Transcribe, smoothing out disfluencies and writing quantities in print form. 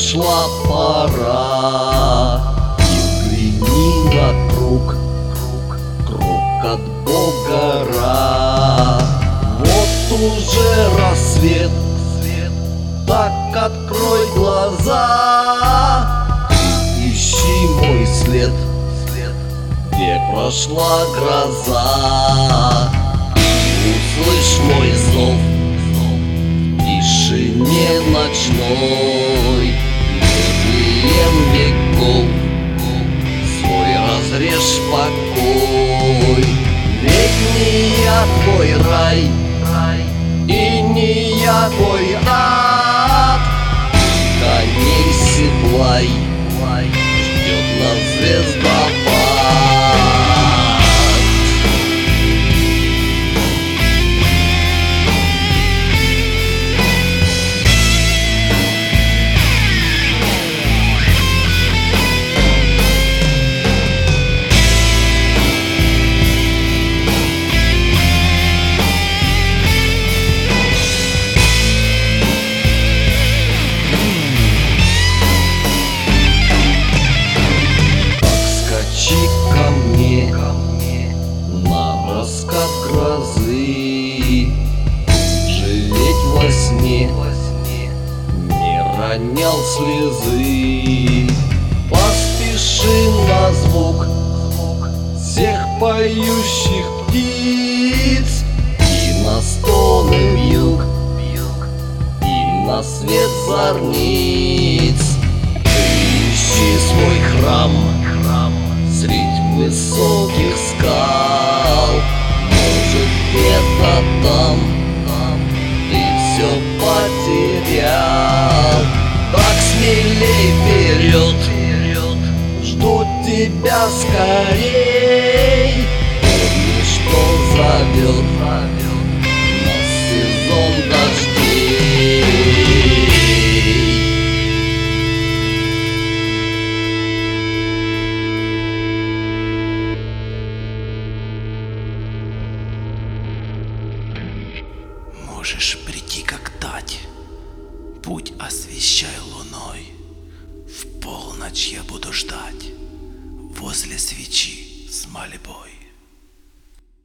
пришла пора, и взгляни вокруг, круг от Бога гора. Вот уже рассвет, так открой глаза и ищи мой след, где прошла гроза. Услышь мой зов в тишине ночной, лезвием веков свой разрежь покой. Ведь не я твой рай, и не я твой ад. Коней седлай, ждет нас звездопад. На раскат грозы, жалеть во сне, не ронял слезы. Поспеши на звук всех поющих птиц, и на стоны вьюг, и на свет зорниц. Ты ищи свой храм средь высоких скал. Может, где-то там ты все потерял. Так смелей вперед, ждут тебя скорей. Помни, что зовет нас сезон дождей. Можешь прийти как тать, путь освещай луной. В полночь я буду ждать возле свечи с мольбой.